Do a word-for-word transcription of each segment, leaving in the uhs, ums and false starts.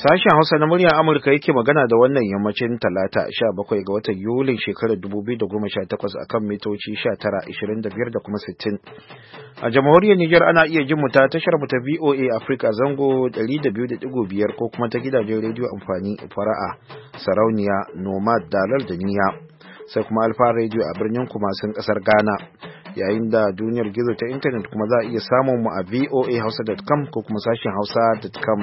Sashen Hausa na muryar Amurka yake magana da wannan yammacin Talata sha bakwai ga watan Yulin shekarar dubu biyu da goma sha takwas akan mitoci sha tara, ashirin da biyar da kuma sittin. A jamhuriyar Nijar ana iya jin mu ta tashar mu ta V O A Africa zango ɗari da biyu da ɗigo biyar ko kuma ta gidajen rediyo amfani Fara'a, Sarauniya, Nomad, Dalal da Niya. Sai kuma Alfa Radio a birnin Kumasin kasar Ghana. Yayin da duniyar gizo ta intanet kuma za a iya samun mu a v o a hausa dot com ko kuma sashen hausa dot com.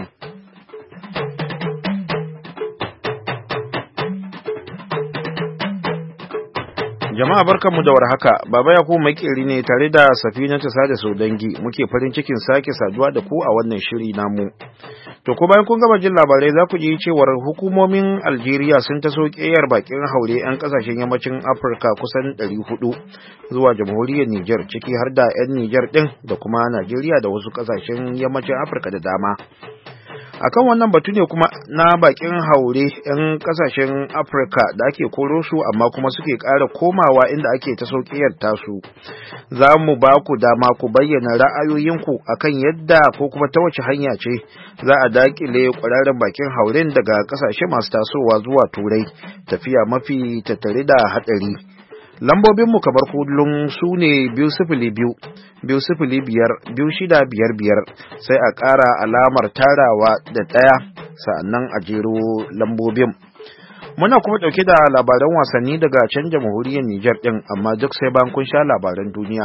Jama'a barkanmu da warhaka, Baba Yakubu Makeri ne tare da Safinatu Sada Sodangi muke farin cikin sake saduwa da ku a wannan shiri namu. To ko bayan kun gama jin labarai za ku ji cewar hukumomin Algeria sun taso ƙeyar bakin haure 'yan kasashen yammacin Afirka kusan ɗari hudu zuwa jamhuriyar Nijar, ciki har da 'yan Nijar ɗin da kuma Najeriya da wasu kasashen yammacin Afirka da dama. Akan wannan batu ne kuma na bakin haure 'yan kasashen Afirka da ake koro su amma kuma suke ƙara komawa inda ake ta sauƙiyar tasu. Za mu ba ku dama ku bayyana ra'ayoyinku akan yadda ko kuma ta wace hanya ce za a dakile ƙwararren bakin hauren daga kasashe masu tasowa zuwa Turai, tafiya mafi tattare da haɗari. Lambobinmu kamar kullum su ne biyu sifili biyu, biyu sifili biyar, biyu shida biyar biyar, sai a ƙara alamar tarawa da ɗaya sa'annan a jero lambobin. Muna kuma ɗauke da labaran wasanni daga can jamhuriyar Nijar ɗin, amma duk sai bayan kun sha labaran duniya.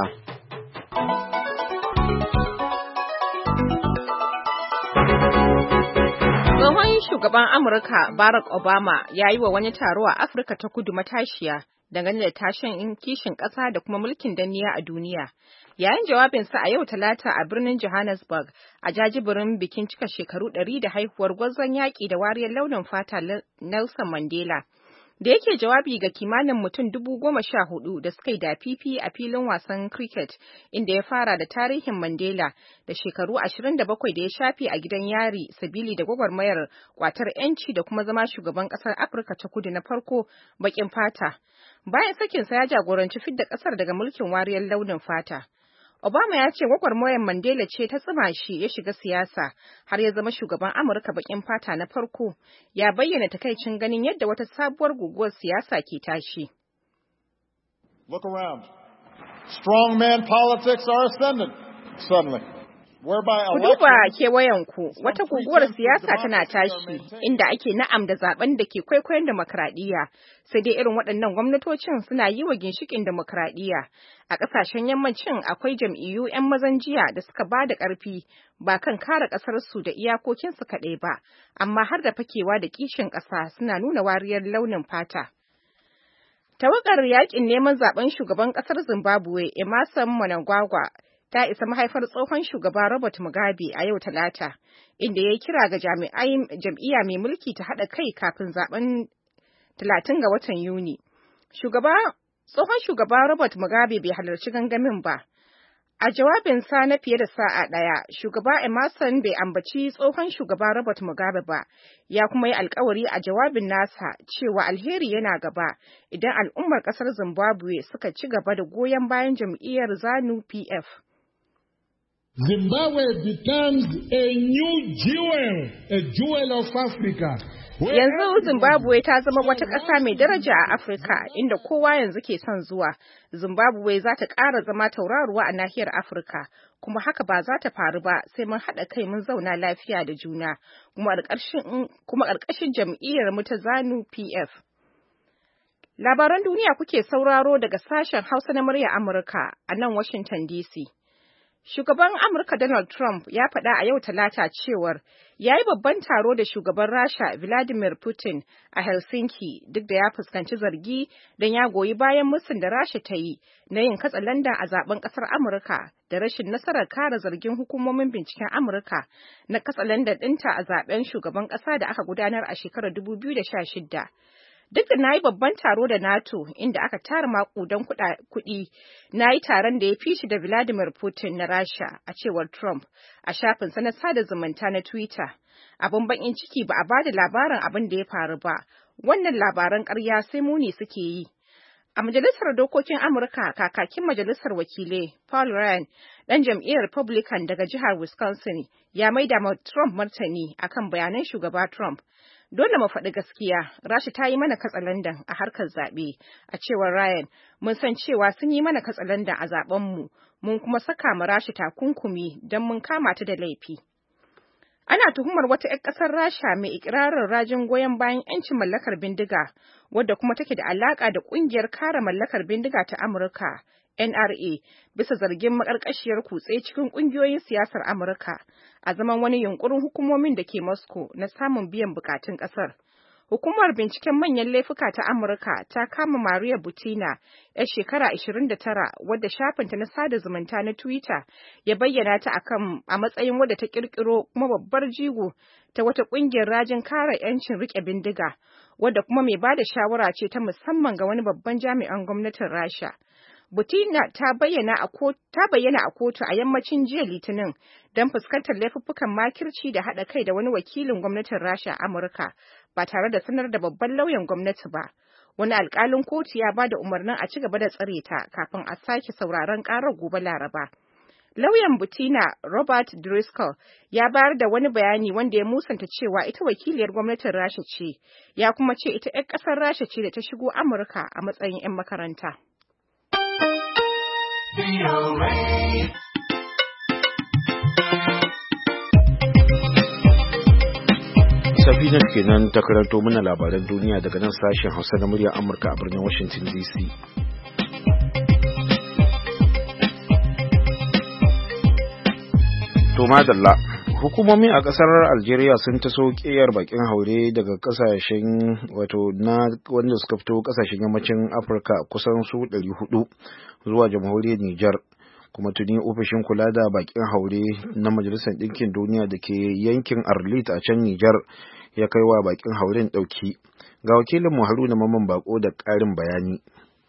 Tsohon shugaban Amurka Barack Obama ya yi wa wani taro a Afirka ta Kudu matashiya dangane da tashin kishin ƙasa da kuma mulkin danniya a duniya. Yayin jawabinsa a yau Talata a birnin Johannesburg a jajibirin bikin cika shekaru ɗari da haihuwar gwarzon yaƙi da wariyar launin fata Nelson Mandela. Da yake jawabi ga kimanin mutum dubu goma sha hudu da suka yi dafifi a filin wasan cricket, inda ya fara da tarihin Mandela da shekaru ashirin da bakwai da ya shafe a gidan yari sabili da gwagwarmayar kwatar 'yanci da kuma zama shugaban ƙasar Afirka ta Kudu na farko baƙin fata. Bayan sakinsa ya jagoranci fidda ƙasar daga mulkin wariyar launin fata. Obama ya ce gwagwarmayar Mandela ce ta tsima shi ya shiga siyasa har ya zama shugaban Amurka baƙin fata na farko. Ya bayyana takaicin ganin yadda wata sabuwar guguwar siyasa ke tashi. Look around. Strong man politics are ascendant suddenly. Ku duba kewayenku, wata guguwar siyasa tana tashi, inda ake na'am da zaben da ke kwaikwayon demokradiyya, sai dai irin waɗannan gwamnatocin suna yi wa ginshikin demokradiyya. A ƙasashen yammacin akwai jam'iyyu 'yan mazan jiya da suka ba da ƙarfi ba kan kare ƙasarsu da iyakokinsu kaɗai ba, amma har da fakewa da kishin ƙasa suna nuna wariyar launin fata. Tawagar yaƙin neman zaben shugaban ƙasar Zimbabwe, Emmerson Mnangagwa, ta isa mahaifar tsohon shugaba Robert Mugabe a yau Talata, inda ya kira ga jam'iyya mai mulki ta haɗa kai kafin zaben talatin ga watan Yuni. Shugaba tsohon shugaba Robert Mugabe bai halarci gangamin ba. A jawabinsa na fiye da sa'a ɗaya, shugaba Emmerson bai ambaci tsohon shugaba Robert Mugabe ba, ya kuma yi alkawari a jawabin nasa cewa alheri yana gaba idan al'ummar ƙasar Zimbabwe suka ci gaba da goyon bayan jam'iyyar ZANU P F. Zimbabwe becomes a new jewel, a jewel of Africa. Yanzu Zimbabwe ta zama wata ƙasa mai daraja a Afirka, inda kowa yanzu ke son zuwa. Zimbabwe za ta ƙara zama tauraruwa a nahiyar Afirka, kuma haka ba za ta faru ba sai mun haɗa kai mun zauna lafiya da juna, kuma ƙarƙashin jam'iyyar mu ta ZANU P F. Labaran duniya kuke sauraro daga sashen Hausa na murya Amurka a nan Washington D C. Shugaban Amurka Donald Trump ya faɗa a yau Talata cewar ya yi babban taro da shugaban Rasha Vladimir Putin a Helsinki duk da ya fuskanci zargi don ya goyi bayan musun da Rasha ta yi na yin katsalandan a zaben ƙasar Amurka da rashin nasarar kare zargin hukumomin binciken Amurka na katsalandan ɗinta a zaben shugaban ƙasa da aka gudanar a shekarar dubu biyu da sha shida. Duk da na yi babban taro da NATO inda aka tara makudan kuɗi, na yi taron da ya fi shi da Vladimir Putin na Rasha, a cewar Trump a shafinsa na sada zumunta na Twitter. Abin bakin ciki ba a ba da labarin abin da ya faru ba, wannan labaran ƙarya sai muni suke yi. A Majalisar Dokokin Amurka, kakakin Majalisar Wakilai Paul Ryan, ɗan jam'iyyar Republican daga jihar Wisconsin, ya maida ma Trump martani akan bayanan shugaba Trump. Dole mu faɗi gaskiya, Rasha ta yi mana katsalandan a harkar zaɓe, a cewar Ryan, mun san cewa sun yi mana katsalandan a zaɓenmu, mun kuma saka ma Rasha takunkumi don mun kama ta da laifi. Ana tuhumar wata 'yar ƙasar Rasha mai ikirarin rajin goyon bayan 'yancin mallakar bindiga, wadda kuma take da alaƙa da ƙungiyar kare mallakar bindiga ta Amurka, N R A, bisa zargin maƙarƙashiyar kutse cikin ƙungiyoyin siyasar Amurka, a zaman wani yunƙurin hukumomin da ke Moscow na samun biyan buƙatun ƙasar. Hukumar binciken manyan laifuka ta Amurka ta kama Maria Butina, 'yar shekara ashirin da tara, wadda shafinta na sada zumunta na Twitter ya bayyana ta akan a matsayin wadda ta kirkiro kuma babbar jigo ta wata ƙungiyar rajin kare 'yancin rike bindiga, wadda kuma mai bada shawara ce ta musamman ga wani babban jami'an gwamnatin Rasha. Butina ta bayyana a kotu a yammacin jiya Litinin don fuskantar laifuffukan makirci da haɗa kai da wani wakilin gwamnatin Rasha a Amurka ba tare da sanar da babban lauyan gwamnati ba. Wani alƙalin kotu ya ba da umarnin a ci gaba da tsare ta kafin a sake sauraron ƙarar gobe Laraba. Lauyan Butina, Robert Driscoll, ya bayar da wani bayani wanda ya musanta cewa ita wakiliyar gwamnatin Rasha ce, ya kuma ce ita 'yar ƙasar Rasha ce da ta shigo Amurka a matsayin 'yan makaranta. Sabina kenan ta karanto mana labaran duniya daga nan sashen Hausa na muryar Amurka a birnin Washington D C. To madalla, hukumomi a kasar Algeria sun taso ƙiyar bakin haure daga kasashen wato na wanda suka fito kasashen yammacin Afirka kusan su ɗari hudu zuwa jamhuriyar Nijar, kuma tuni ofishin kula da bakin haure na Majalisar Ɗinkin Duniya da ke yankin Arlit a can Nijar ya kai wa bakin hauren ɗauki. Ga wakilin mu Haruna Mamman Bako da ƙarin bayani.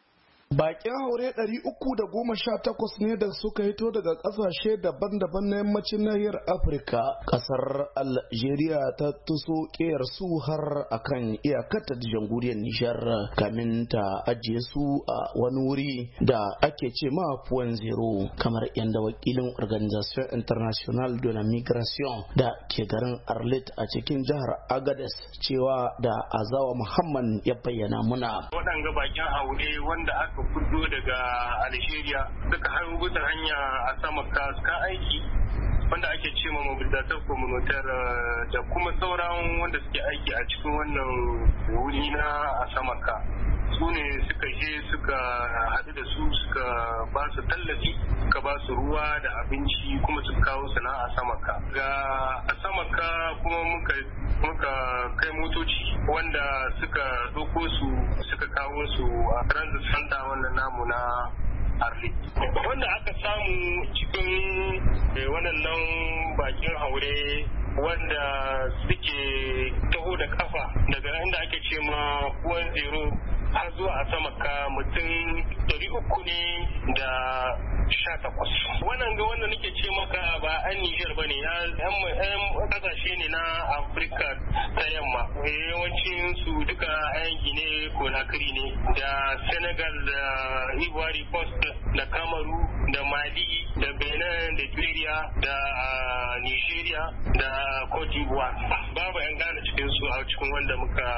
Bakin haure ɗari uku da goma sha takwas ne da suka hito daga ƙasashe daban-daban na yammacin nahiyar Afirka. Ƙasar Algeria ta tuso ƙiyar su har akan iyakar da jamhuriyar Nijar kamin ta ajiye su a wani wuri da ake ce ma Point Zero, kamar yadda wakilin Organisation International de la Migration da ke garin Arlit a cikin jihar Agadez cewa da Azawa Muhammad ya bayyana muna. Waɗanga bakin haure wanda aka fito daga Algeria suka hau bisa hanya a sama ka aiki wanda ake ce ma mobilizator communautaire da kuma sauran wanda suke aiki a cikin wannan wuri na a sama ka su ne suka je suka haɗu da su suka ba su tallafi suka ba su ruwa da abinci kuma suka kawo sana'a a sama ka ga a sama ka kuma muka muka kai motoci wanda suka ɗauko su suka kawo su a transit center wannan namu na Arlit. Wanda aka samu cikin wannan bakin haure wanda suke taho da kafa daga inda ake ce ma Point Zero har zuwa a sama ka mutum ɗari uku ne da sha takwas. Wannan ga wanda nake ce maka ba an Nijar ba ne, yan kasashe ne na Afirka ta yamma. Yawancin su duka yan Gine Conakry ne da Senegal da Ivory Coast da Kamaru da Mali da Benin da Nigeria da Nigeria da Cote d'Ivoire. Babu yan Ghana cikin su a cikin wanda muka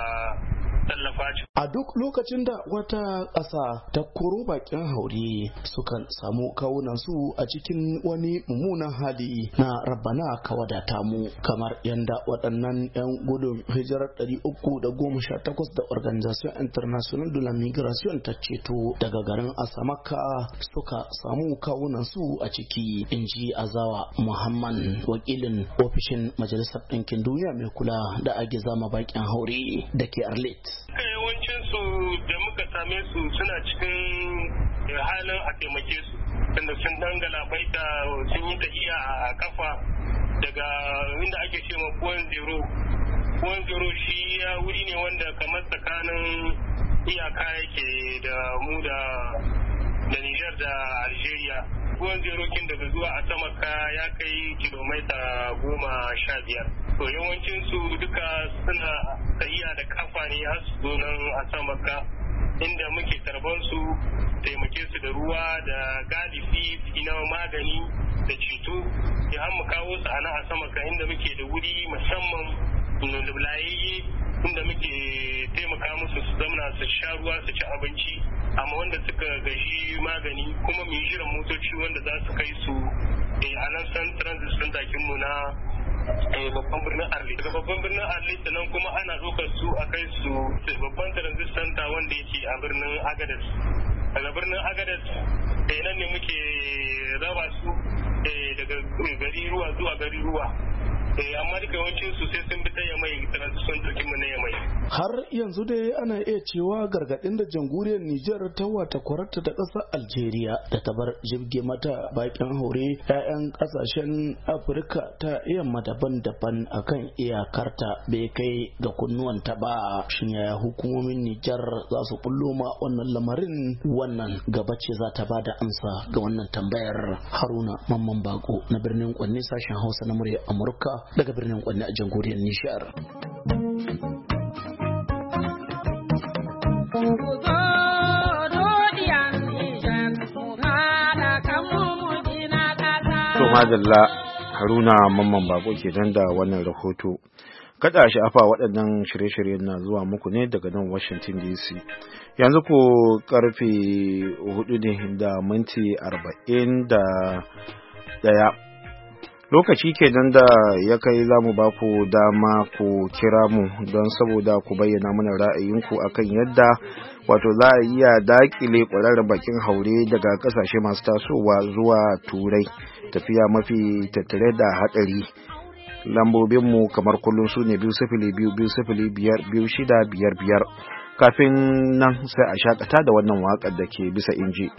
A duk lokacin da wata ƙasa ta koro bakin haure sukan samu kawunan su a cikin wani mummunan hali na rabbana ka wadata mu, kamar yanda waɗannan 'yan gudun hijirar ɗari uku da goma sha takwas da Organisation International de la Migration ta ceto daga garin Asamaka suka samu kawunan su a ciki, in ji Azawa Muhammad, wakilin ofishin Majalisar Ɗinkin Duniya mai kula da agizama bakin haure da ke Arlit. Yawancin su da muka same su suna cikin halin a taimake su, tunda sun dangala baita sun yi tafiya a kafa daga inda ake ce ma Point Zero. Point Zero shi ya wuri ne wanda kamar tsakanin iyaka yake da mu da da Niger da Algeria. Point Zero kin daga zuwa a Samaka ya kai kilomita goma sha biyar. To yawancin su duka suna tafiya da kafa ne har su zo nan a Samaka inda muke tarban su taimake su da ruwa da galifi na magani da ceto ya mu kawo su a nan a sama ka inda muke da wuri musamman layayye inda muke taimaka musu su zamana su sha ruwa su ci abinci amma wanda suka gaji magani kuma mu yi shirin motoci wanda za su kai su a nan san transit sun takin mu na babban birnin Arlit. Daga babban birnin Arlit nan kuma ana ɗaukar su a kai su babban transit center wanda yake a birnin Agadez. Daga birnin Agadez nan ne muke raba su daga gari ruwa zuwa gari ruwa. amma duka yawancin su sai sun bi ta yamai transition turkin mu na yamai. Har yanzu dai ana iya cewa gargadin da jamhuriyar Nijar ta wata kwararta da ƙasar Algeria da ta bar jibge mata bakin haure 'ya'yan ƙasashen Afirka ta yamma daban-daban akan iyakarta bai kai ga kunnuwanta ba. Shin yaya hukumomin Nijar za su bullo ma wannan lamarin? Wannan gaba ce za ta bada amsa ga wannan tambayar. Haruna Mamman Bako na birnin Kwanne, sashen Hausa na murya Amurka daga birnin Kwanne a jamhuriyar Nijar. To madalla, Haruna Mamman Bako ke dan da wannan rahoto. Kada shi afa waɗannan shirye-shiryen na zuwa muku ne daga nan Washington D C. Yanzu ku karfe hudu ne da minti arba'in da ɗaya. Lokaci kenan da ya kai za mu ba ku dama ku kira mu don saboda ku bayyana mana ra'ayinku akan yadda wato za a iya dakile kwararren bakin haure daga kasashe masu tasowa zuwa turai, tafiya mafi tattare da hadari. Lambobinmu kamar kullum su ne biyu sifili biyu biyu sifili biyar biyu shida biyar biyar. Kafin nan sai a shakata da wannan waƙar da ke bisa inji.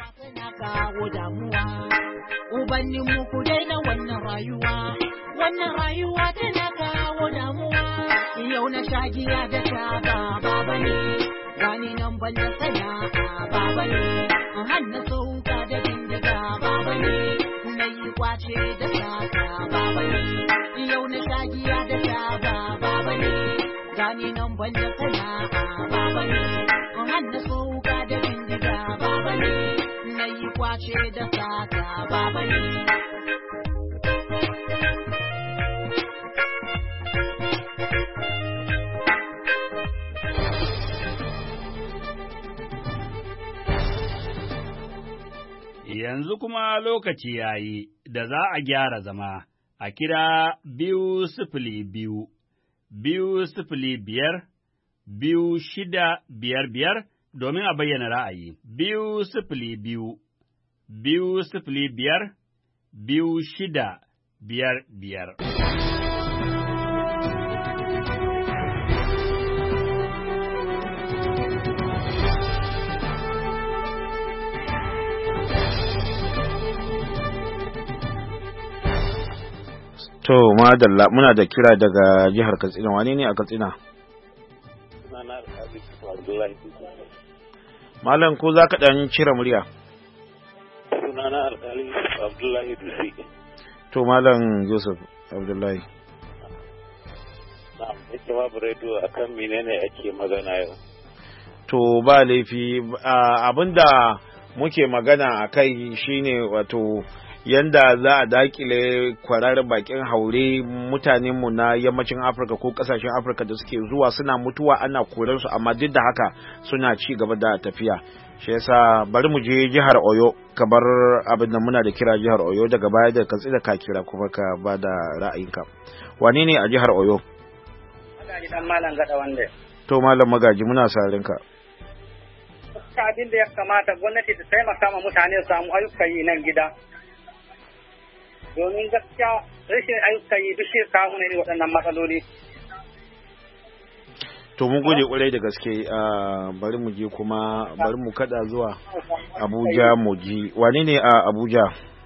Ubannin mu ku daina wannan rayuwa, wannan rayuwa tana kawo damuwa. Yau na shagiya da taba baba ne, gani nan ban da sana'a baba ne, hannu sauka da bindiga baba ne, na yi kwace da sata baba ne. Yau na shagiya da taba baba ne, gani nan ban da sana'a baba ne, hannu sauka da bindiga baba ne, na yi kwace da sata baba ne. Yanzu kuma lokaci ya yi da za a gyara zama a kira biyu sifili biyu, biyu sifili biyar, biyu shida biyar biyar domin a bayyana ra'ayi. Biyu sifili biyu, biyu sifili biyar, biyu shida biyar biyar. To, madalla muna da kira daga jihar Katsina. Wane ne a Katsina? Malam, ko za ka ɗan cire murya? Sunana alƙali Abdullahi Dusi. To, Malam Yusuf Abdullahi. Na'am, yake babu rediyo akan menene ake magana yau. To, ba laifi, abinda muke magana a kai shine wato yanda za a dakile kwararar bakin haure mutanenmu na yammacin Afirka ko kasashen Afirka da suke zuwa suna mutuwa ana koransu, amma duk da haka suna ci gaba da tafiya. Shi yasa bari mu je jihar Oyo, kamar abin da muna da kira jihar Oyo, daga baya da katsi da ka kira kuma ka ba da ra'ayinka. Wane ne a jihar Oyo? Magaji dan Malam Gada wanda. To Malam Magaji, muna sarin ka. Abin da ya kamata gwamnati ta taimaka ma mutane su samu ayyuka yi nan gida. Domin gaskiya rashin ayyuka yi duk shi kawo ne waɗannan matsaloli. To mun gode kwarai da gaske, bari mu je kuma bari mu kada zuwa Abuja mu ji. Wane ne a Abuja?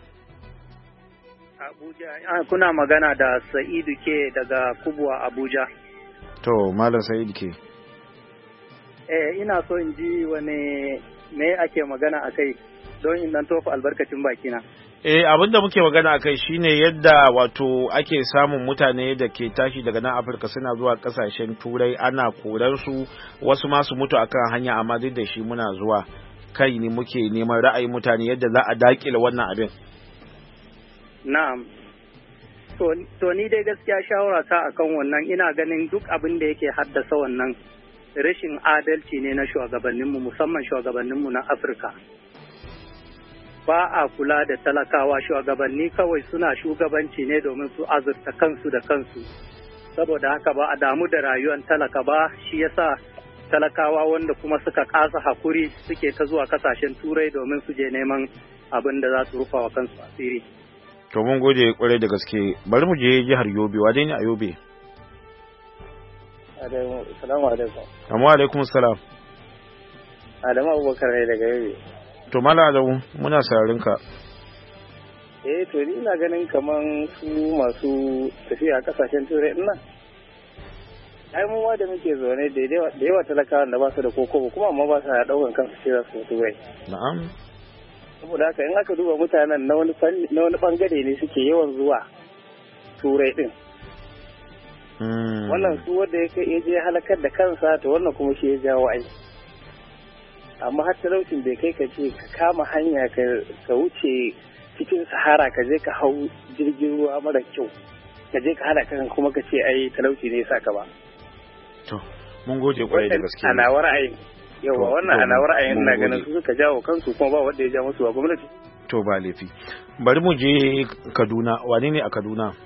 Abuja, kuna magana da Sa'idu ke daga Kubwa Abuja. To Malam Sa'idu ke. Eh ina so in ji wane me ake magana a kai don in dan tofa albarkacin bakina. Eh, abin da muke magana a kai shine yadda wato ake samun mutane da ke tashi daga nan Afirka suna zuwa kasashen Turai ana korar su wasu ma su mutu akan hanya amma duk da shi muna zuwa kai ne muke neman ra'ayin mutane yadda za a dakile wannan abin. Na'am. To, to ni dai gaskiya shawara ta akan wannan ina ganin duk abin da yake haddasa wannan rashin adalci ne na shugabanninmu musamman shugabanninmu na Afirka. Ba a kula da talakawa shugabanni kawai suna shugabanci ne domin su azurta kansu da kansu saboda haka ba a damu da rayuwar talaka ba shi yasa talakawa wanda kuma suka kasa hakuri suke ta zuwa kasashen turai domin su je neman abin da za su rufa wa kansu asiri. To mun gode kwarai da gaske bari mu je jihar Yobe wa dai ne a Yobe. Assalamu alaikum. Amma alaikum salam. Adamu Abubakar ne daga Yobe. To mala da muna sararin ka. Eh to ni ina ganin kaman su masu tafiya kasashen turai din nan. Ai mu da muke zaune da da yawa talakawa da ba su da kokobo kuma amma ba su da daukan kansu cewa su turai. Na'am. Saboda haka in aka duba mutanen na wani na wani bangare ne suke yawan zuwa turai din. Wannan su wanda ya kai je halakar da kansa to wannan kuma shi ya jawo ai. Amma har talaucin bai kai ka ce ka kama hanya ka wuce cikin sahara ka je ka hau jirgin ruwa mara kyau ka je ka hada kan kuma ka ce ai talauci ne saka ba. To mun gode kwarai da gaske. Ana ra'ayin yawa wannan ana ra'ayin ina ganin su suka jawo kansu kuma ba wanda ya ja musu ba gwamnati. To ba laifi. Bari mu je Kaduna wane ne a Kaduna?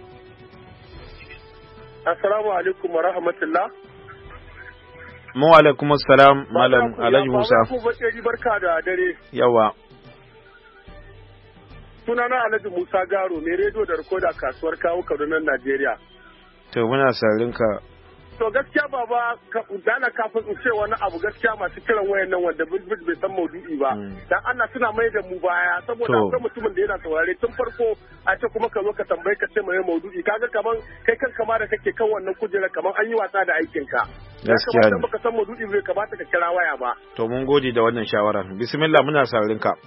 Assalamu alaikum wa rahmatullah. Mu alaikum assalam malam Alhaji Musa. Ku bakeri barka da dare. Yawa. Sunana Alhaji Musa Garo mai rediyo da rikoda kasuwar kawo Kaduna Najeriya. To muna sarin ka. To gaskiya baba dana kafin in ce wani abu gaskiya masu kiran wayan nan wanda bilbil bai san maudu'i ba. Dan Allah suna mai da mu baya saboda akwai mutumin da yana saurare tun farko a ce kuma ka zo ka tambaye ka ce mai maudu'i kaga kaman kai kan kama da kake kan wannan kujera kaman an yi wasa da aikin ka. Gaskiya ne. Baka san maudu'i bai kamata ka kira waya ba. To mun gode da wannan shawara. Bismillah muna sarin ka.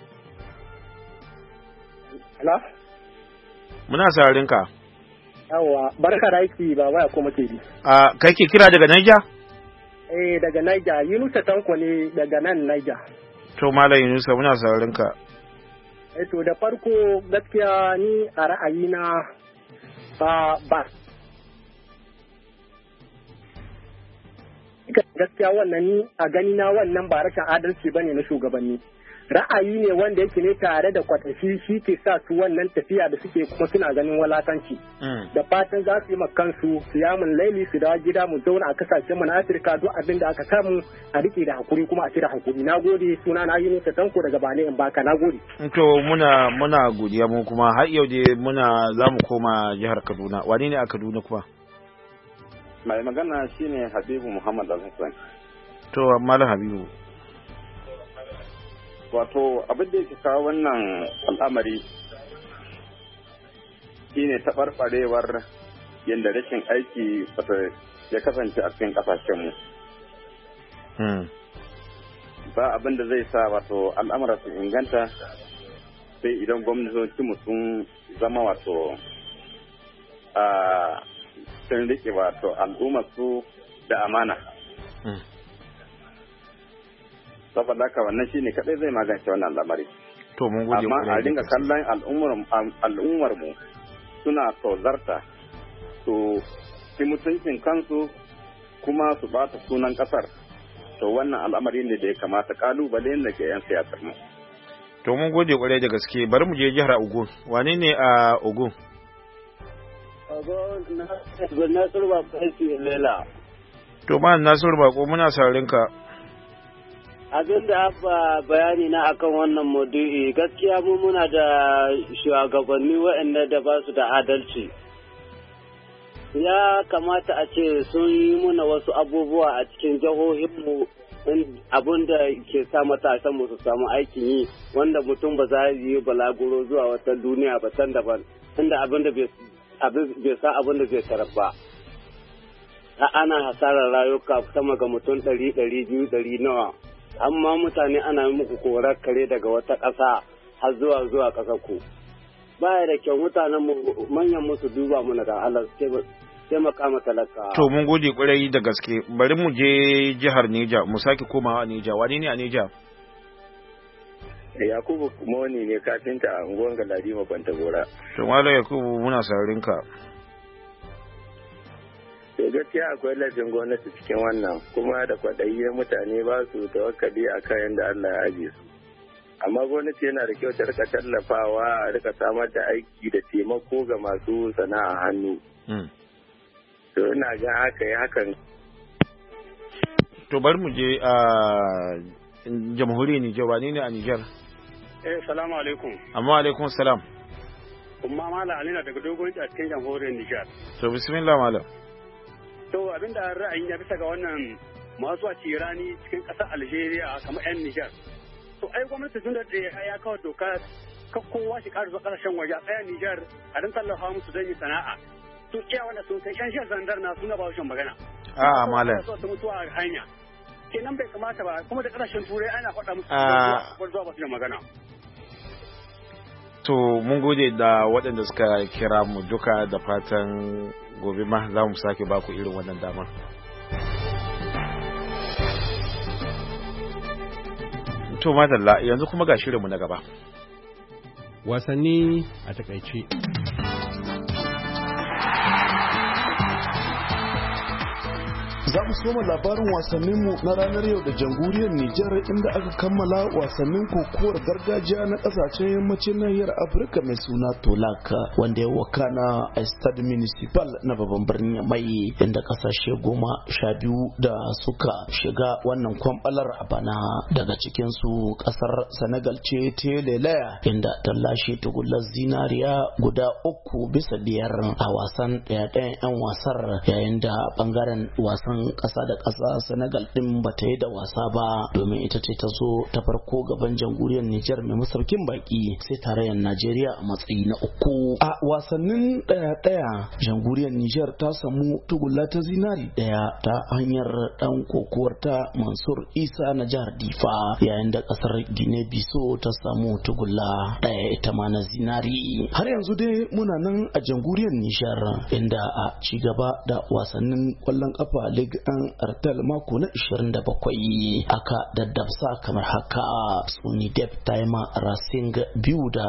Hello? Muna sarin ka. Yawwa, barka da aiki ba waya ko muke bi. A kai ke kira daga Niger? Eh daga Niger, Yunusa Tanko ne daga nan Niger. To Malam Yunusa muna sauraron ka. Eh to da farko gaskiya ni a ra'ayina ba ba gaskiya wannan ni a gani na wannan ba rashin adalci bane na shugabanni. Ra'ayi ne wanda yake ne tare da kwatashi shi ke sa su wannan tafiya da suke kuma suna ganin walakanci. Da fatan za su yi makansu su yamun laili su dawo gida mu zauna a kasashen mu na Afirka duk abin da aka samu a rike da hakuri kuma a cire hakuri. Na gode suna na Yunusa Tanko daga Bane in baka na gode. To muna muna godiya mu kuma har yau dai muna za mu koma jihar Kaduna. Wane ne a Kaduna kuma? Mai magana shine Habibu Muhammad Al-Hassan. To Malam Habibu. Wato abin da yake kawo wannan al'amari shine taɓarɓarewar yadda rashin aiki ya kasance a cikin ƙasashenmu. Ba abin da zai sa wato al'amura su inganta sai idan gwamnatoci sun zama wato a sun riƙe wato al'ummar su da amana. Saboda haka wannan shine kadai zai magance wannan al'amari. To mun gode amma a dinga kallon al'ummar al'ummar mu suna tozarta to sai mutuncin kansu kuma su bata sunan kasar to wannan al'amari ne da ya kamata kalubale ne ga yan siyasar mu. To mun gode kwarai da gaske bari mu je jihar Ogun. Wane ne a Ogun? Ogun na Nasiru Bako aiki Lela. To ma Nasiru Bako muna sauraron ka. Abin da aka bayani na akan wannan maudu'i gaskiya mu muna da shugabanni waɗanda da ba su da adalci. Ya kamata a ce sun yi muna wasu abubuwa a cikin jihohinmu abin da ke sa matasan mu su samu aikin yi wanda mutum ba za yi balaguro zuwa wata duniya ba can daban inda abin da bai sa abin da zai tarar ba. Ana hasarar rayuka sama ga mutum ɗari ɗari biyu ɗari nawa. Amma mutane ana muku korar kare daga wata ƙasa har zuwa zuwa ƙasar ku baya da kyau mutanen mu manyan musu duba mu da Allah sai makama talaka. To mun gode kwarai da gaske. Bari mu je jihar Neja mu sake komawa a Neja. Wani ne a Neja? Yakubu Moni ne kafinta a unguwar Galadima Kwantagora. To Malam Yakubu muna sauraron ka. To gaskiya akwai laifin gwamnati cikin wannan kuma da kwaɗayi mutane ba su tawakkali akan yadda Allah ya aje su. Amma gwamnati yana da kyau ta rika tallafawa a rika samar da aiki da taimako ga masu sana'a hannu. To ina ga haka yi hakan. To bari mu je a jamhuriyar Nijar. Wani ne a Nijar? Eh, salamu alaikum. Amma alaikum salam. Kuma Malam Ali na daga dogon a cikin jamhuriyar Nijar. To bismillah Malam. To abinda ra'ayin ya bisa ga wannan masu a tirani cikin ƙasar Algeria kamar 'yan Nijar. To ai gwamnati tun da ya kawo doka kowa shi ƙara zuwa ƙasashen waje a tsaya Nijar a don tallafa musu don yi sana'a. To iya wanda sun kai shan shan zandar na suna ba shan magana. A Malam. Su mutuwa a hanya. Kenan bai kamata ba kuma da ƙasashen turai ana faɗa musu zuwa ba su da magana. To mun gode da waɗanda suka kira mu duka da fatan gobe ma za mu sake baku irin wannan damar. To madalla yanzu kuma ga shirinmu na gaba. Wasanni a takaice. Za mu soma labarin wasanninmu na ranar yau da jamhuriyar Nijar inda aka kammala wasannin kokowar gargajiya na kasashen yammacin nahiyar Afirka mai suna Tolaka wanda ya wakana a Stade Municipal na babban birnin Mai inda kasashe goma sha biyu da suka shiga wannan kwambalar a bana daga cikinsu kasar Senegal ce ta lelaya inda ta lashe tugullar zinariya guda uku bisa biyar a wasan ɗaya-ɗayan 'yan wasar yayin da bangaren wasan kasa da kasa Senegal din bata yi da wasa ba domin ita ce ta zo ta farko gaban jamhuriyar Nijar mai masaukin baki sai tarayyar Najeriya a matsayi na uku. A wasannin daya daya jamhuriyar Nijar ta samu tugulla ta zinari daya ta hanyar dan kokowar ta Mansur Isa na jihar Difa yayin da kasar Guinea Bissau ta samu tugulla daya ita ma na zinari. Har yanzu dai muna nan a jamhuriyar Nijar inda a ci gaba da wasannin kwallon kafa Ligue an Artel mako na ishirin da bakwai aka daddabsa kamar haka Sony Dep Taima Racing biyu da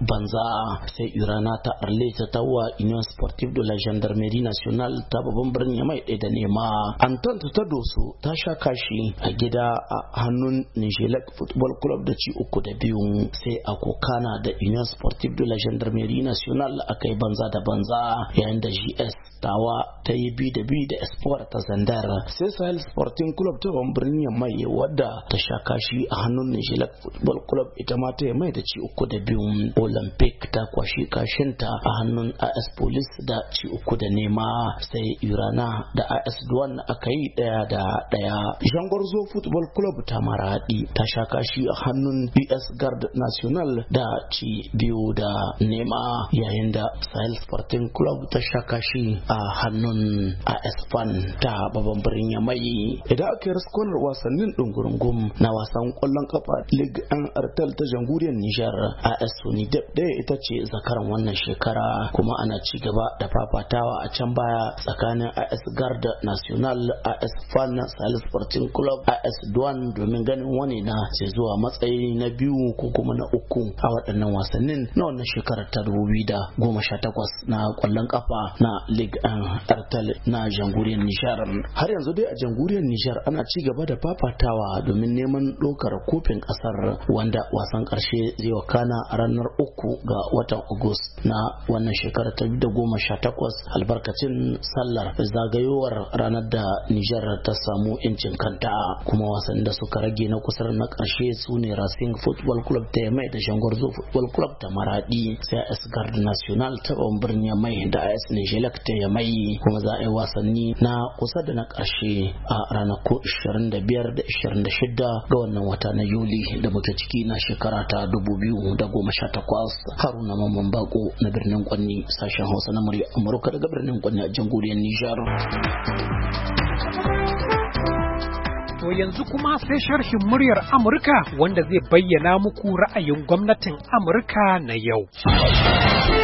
banza sai Urana ta Arle ta tawa Union Sportive de la Gendarmerie Nationale ta babban birnin mai ɗaya da nema. Entente ta Doso ta sha kashi a gida a hannun Nijelek Football Club da ci uku da biyu sai a kokana da Union Sportive de la Gendarmerie Nationale aka yi banza da banza yayin da G S tawa ta yi bi da bi da Espoir ta Zandar sai Sahel Sporting Club ta birnin mai wadda ta sha kashi a hannun Nijelek Football Club ita ma ta mai da ci uku da biyu. Olympic ta kwashi kashinta a hannun A S Police da ci uku da nema sai Urana da A S Duan aka yi daya da daya. Jangorzo Football Club ta Maradi ta sha kashi a hannun U S Guard National da ci biyu da nema yayin da Sahel Sporting Club ta sha kashi a hannun A S Fan ta babban birnin Yamai. Idan aka yi raskonar wasannin ɗungurungum na wasan ƙwallon kafa Ligue an Artel ta jamhuriyar Nijar, A S Sony Dep ɗaya ita ce zakaran wannan shekara kuma ana ci gaba da fafatawa a can baya tsakanin A S Guard National, A S Fan, Sahel Sporting Club, A S Duan domin ganin wani na sai zuwa matsayi na biyu ko kuma na uku a waɗannan wasannin na wannan shekarar ta dubu biyu da goma sha takwas na ƙwallon kafa na Ligue an Artel na jamhuriyar Nijar. Har yanzu dai a jamhuriyar Nijar ana ci gaba da fafatawa domin neman ɗaukar kofin ƙasar wanda wasan ƙarshe zai wakana a ranar uku ga watan Agus na wannan shekara ta da goma sha takwas albarkacin sallar zagayowar ranar da Nijar ta samu incin kanta kuma wasan da suka rage na kusa na ƙarshe su ne Racing Football Club ta Yamai da Jangorzo Football Club ta Maradi sai A S Guard National ta birnin Yamai da A S Nijelek ta Yamai kuma za a yi wasanni na kusa da na ƙarshe a ranaku ishirin da biyar da ishirin da shida ga wannan wata na Yuli da muke ciki na shekara ta dubu biyu da goma sha takwas. Haruna Mamman Bako na birnin Kwanni sashen Hausa na murya Amurka daga birnin Kwanni a jamhuriyar Nijar. To yanzu kuma sai sharhin muryar Amurka wanda zai bayyana muku ra'ayin gwamnatin Amurka na yau.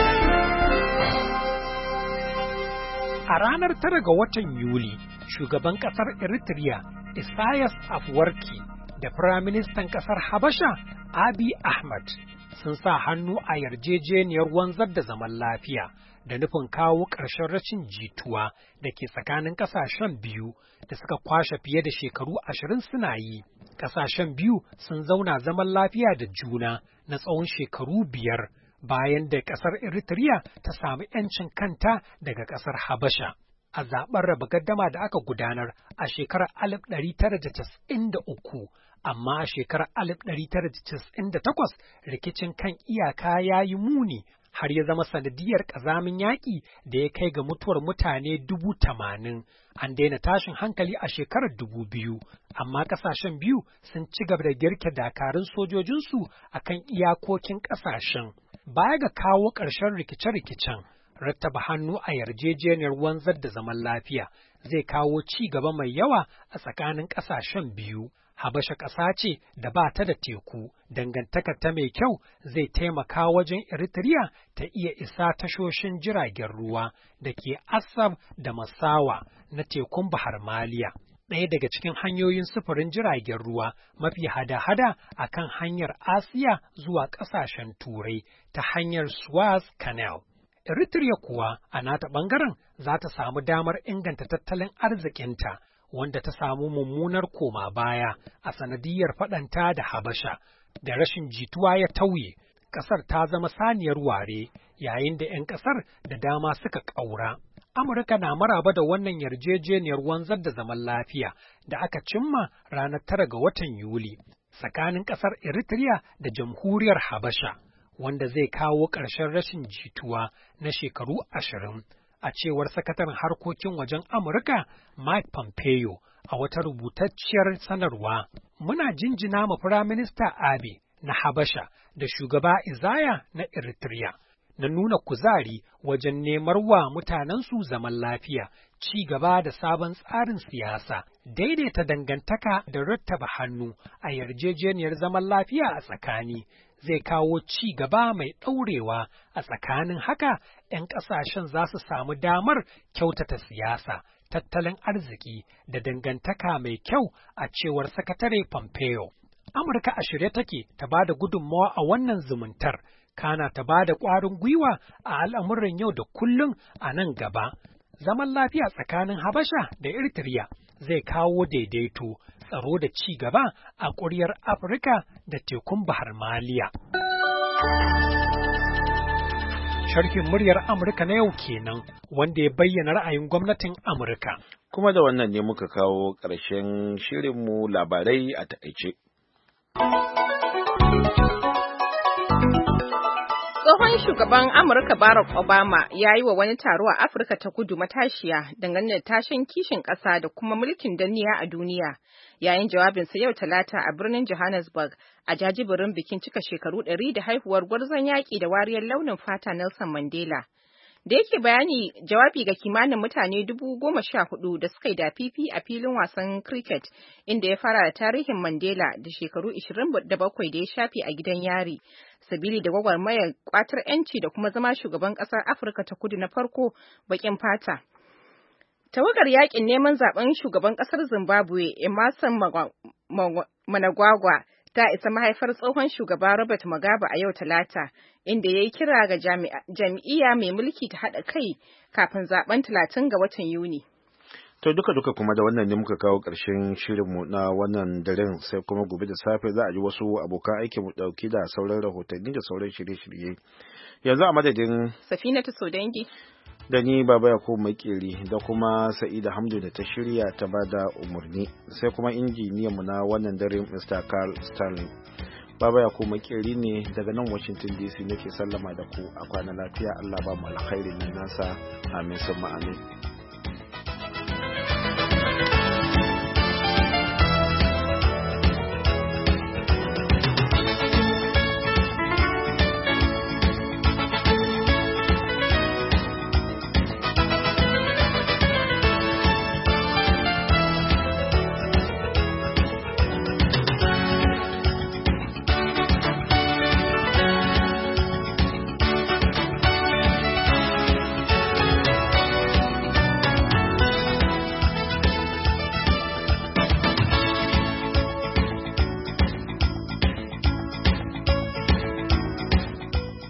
A ranar tara ga watan Yuli, shugaban ƙasar Eritrea, Isaias Afwerki, da Firaministan ƙasar Habasha, Abiy Ahmed, sun sa hannu a yarjejeniyar wanzar da zaman lafiya da nufin kawo ƙarshen rashin jituwa da ke tsakanin ƙasashen biyu da suka kwashe fiye da shekaru ashirin suna yi. Ƙasashen biyu sun zauna zaman lafiya da juna na tsawon shekaru biyar bayan da ƙasar Eritrea ta sami ‘yancin kanta daga ƙasar Habasha. A zaɓen raba gaddama da aka gudanar a shekarar alif ɗari tara da casa'in da uku, amma a shekarar alif ɗari tara da casa'in da takwas rikicin kan iyaka ya yi muni har ya zama sanadiyar ƙazamin yaƙi da ya kai ga mutuwar mutane dubu tamanin. An daina tashin hankali a shekarar dubu biyu, amma ƙasashen biyu sun ci gaba da girke dakarun sojojinsu a kan iyakokin ƙasashen. Baya ga kawo ƙarshen rikice-rikicen, rattaba hannu a yarjejeniyar wanzar da zaman lafiya zai kawo ci gaba mai yawa a tsakanin ƙasashen biyu. Habasha ƙasa ce da ba ta da teku, dangantakar ta mai kyau zai taimaka wajen Eritrea ta iya isa tashoshin jiragen ruwa da ke Assab da Masawa na tekun Bahar Maliya. Ɗaya daga cikin hanyoyin sufurin jiragen ruwa mafi hada-hada a kan hanyar Asiya zuwa ƙasashen Turai ta hanyar Suez Canal. Eritrea kuwa a nata ɓangaren za ta samu damar inganta tattalin arzikinta, wanda ta samu mummunar koma baya a sanadiyar faɗanta da Habasha, da rashin jituwa ya tauye. Ƙasar ta zama saniyar ware yayin da ‘yan ƙasar da dama suka ƙaura. Amurka na maraba da wannan yarjejeniyar wanzar da zaman lafiya da aka cimma ranar tara ga watan Yuli tsakanin ƙasar Eritrea da Jamhuriyar Habasha, wanda zai kawo ƙarshen rashin jituwa na shekaru ashirin. A cewar sakataren harkokin wajen Amurka, Mike Pompeo, a wata rubutacciyar sanarwa. Muna jinjina ma Firaminista Abiy na Habasha da shugaba Isaiah na Eritrea na nuna kuzari wajen nemar wa mutanensu zaman lafiya, ci gaba da sabon tsarin siyasa, daidaita dangantaka da rattaba hannu a yarjejeniyar zaman lafiya a tsakani. Zai kawo ci gaba mai ɗaurewa a tsakanin haka ‘yan ƙasashen za su samu damar kyautata siyasa, tattalin arziki da dangantaka mai kyau a cewar Sakatare Pompeo. Amurka a shirye take ta ba da gudunmawa a wannan zumuntar, kana ta ba da ƙwarin gwiwa a al'amuran yau da kullum a nan gaba. Zaman lafiya tsakanin Habasha da Eritrea zai kawo daidaito, tsaro da ci gaba a ƙuryar Afirka da tekun Bahar Maliya. Sharhin muryar Amurka na yau kenan, wanda ya bayyana ra'ayin gwamnatin Amurka. Kuma da wannan ne muka kawo ƙarshen shirinmu labarai a taƙaice. Tsohon shugaban Amurka Barack Obama ya yi wa wani taro a Afirka ta Kudu matashiya dangane da tashin kishin ƙasa da kuma mulkin danniya a duniya, yayin jawabinsa yau Talata a birnin Johannesburg a jajibirin bikin cika shekaru ɗari da haihuwar gwarzon yaƙi da wariyar launin fata Nelson Mandela. Da yake bayani jawabi ga kimanin mutane dubu goma sha hudu da suka yi dafifi a filin wasan cricket, inda ya fara da tarihin Mandela da shekaru ishirin da bakwai da ya shafe a gidan yari, sabili da gwagwarmayar kwatar 'yanci da kuma zama shugaban ƙasar Afirka ta Kudu na farko baƙin fata. Tawagar yaƙin neman zaben shugaban ƙasar Zimbabwe, Emmerson Mnangagwa, ta isa mahaifar tsohon shugaba Robert Mugabe a yau Talata, inda ya yi kira ga jam'iyya mai mulki ta haɗa kai kafin zaben talatin ga watan Yuni. To duka-duka kuma da wannan ne muka kawo ƙarshen shirinmu na wannan daren, sai kuma gobe da safe za a ji wasu abokan aiki mu ɗauki da sauran rahotanni da sauran shirye-shirye. Yanzu a madadin Safinatu Sodangi da ni Baba Yakubu Makeri da kuma Sa'ida Hamdu da ta shirya ta bada umarni, sai kuma injiniyanmu na wannan daren Mister Carl Stanley. Baba Yakubu Makeri ne daga nan Washington D C nake sallama da ku, a kwana lafiya. Allah ba mu alkhairin nasa, amin summa amin.